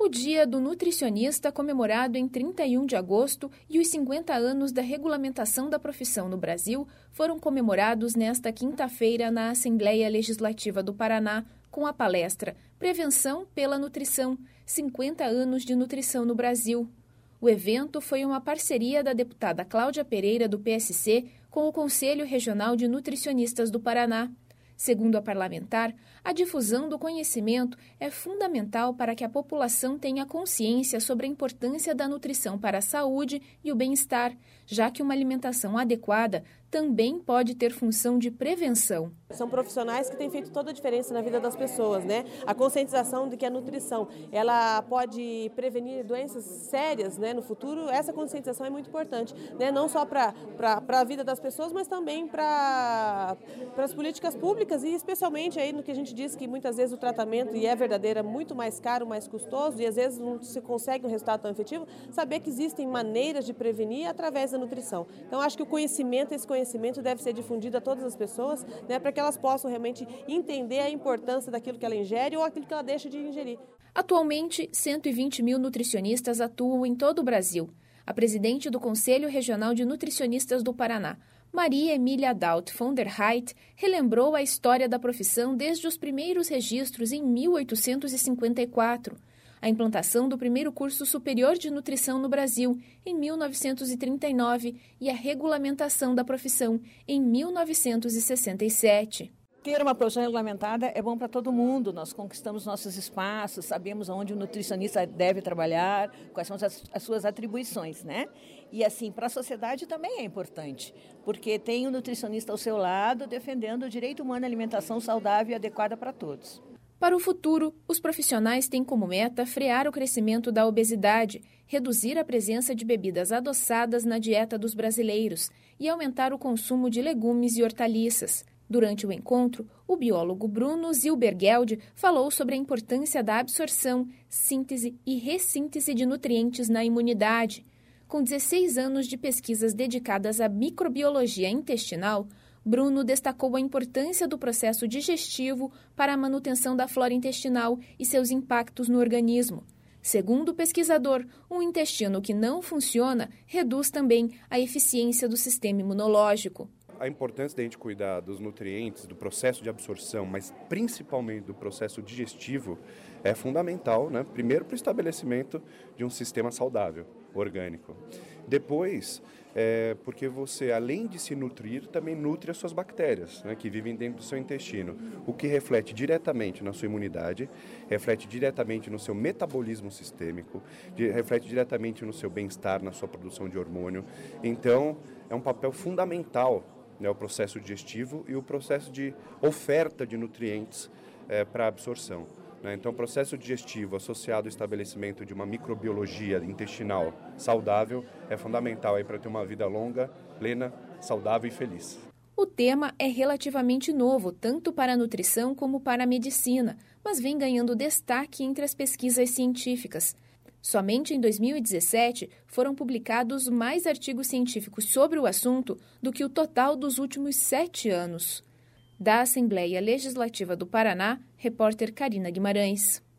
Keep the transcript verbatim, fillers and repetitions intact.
O Dia do Nutricionista, comemorado em trinta e um de agosto, e os cinquenta anos da regulamentação da profissão no Brasil foram comemorados nesta quinta-feira na Assembleia Legislativa do Paraná, com a palestra Prevenção pela Nutrição, cinquenta anos de nutrição no Brasil. O evento foi uma parceria da deputada Cláudia Pereira, do P S C, com o Conselho Regional de Nutricionistas do Paraná. Segundo a parlamentar, a difusão do conhecimento é fundamental para que a população tenha consciência sobre a importância da nutrição para a saúde e o bem-estar, já que uma alimentação adequada também pode ter função de prevenção. São profissionais que têm feito toda a diferença na vida das pessoas, né? A conscientização de que a nutrição ela pode prevenir doenças sérias, né, no futuro, essa conscientização é muito importante, né? Não só para a vida das pessoas, mas também para as políticas públicas e especialmente aí no que a gente diz que muitas vezes o tratamento, e é verdadeiro, é muito mais caro, mais custoso e às vezes não se consegue um resultado tão efetivo, saber que existem maneiras de prevenir através da nutrição. Então acho que o conhecimento, esse conhecimento deve ser difundido a todas as pessoas, né, para que elas possam realmente entender a importância daquilo que ela ingere ou aquilo que ela deixa de ingerir. Atualmente, cento e vinte mil nutricionistas atuam em todo o Brasil. A presidente do Conselho Regional de Nutricionistas do Paraná, Maria Emília Daut von der Heydt, relembrou a história da profissão desde os primeiros registros em mil oitocentos e cinquenta e quatro, a implantação do primeiro curso superior de nutrição no Brasil em mil novecentos e trinta e nove e a regulamentação da profissão em mil novecentos e sessenta e sete. Ter uma profissão regulamentada é bom para todo mundo, nós conquistamos nossos espaços, sabemos onde o nutricionista deve trabalhar, quais são as, as suas atribuições, né? E assim, para a sociedade também é importante, porque tem o nutricionista ao seu lado defendendo o direito humano à alimentação saudável e adequada para todos. Para o futuro, os profissionais têm como meta frear o crescimento da obesidade, reduzir a presença de bebidas adoçadas na dieta dos brasileiros e aumentar o consumo de legumes e hortaliças. Durante o encontro, o biólogo Bruno Zilbergeld falou sobre a importância da absorção, síntese e ressíntese de nutrientes na imunidade. Com dezesseis anos de pesquisas dedicadas à microbiologia intestinal, Bruno destacou a importância do processo digestivo para a manutenção da flora intestinal e seus impactos no organismo. Segundo o pesquisador, um intestino que não funciona reduz também a eficiência do sistema imunológico. A importância da gente cuidar dos nutrientes, do processo de absorção, mas principalmente do processo digestivo, é fundamental, né? Primeiro para o estabelecimento de um sistema saudável, orgânico. Depois, é porque você, além de se nutrir, também nutre as suas bactérias, né, que vivem dentro do seu intestino, o que reflete diretamente na sua imunidade, reflete diretamente no seu metabolismo sistêmico, reflete diretamente no seu bem-estar, na sua produção de hormônio. Então, é um papel fundamental, né, o processo digestivo e o processo de oferta de nutrientes é, para absorção. Né? Então, o processo digestivo associado ao estabelecimento de uma microbiologia intestinal saudável é fundamental para ter uma vida longa, plena, saudável e feliz. O tema é relativamente novo, tanto para a nutrição como para a medicina, mas vem ganhando destaque entre as pesquisas científicas. Somente em dois mil e dezessete foram publicados mais artigos científicos sobre o assunto do que o total dos últimos sete anos. Da Assembleia Legislativa do Paraná, repórter Karina Guimarães.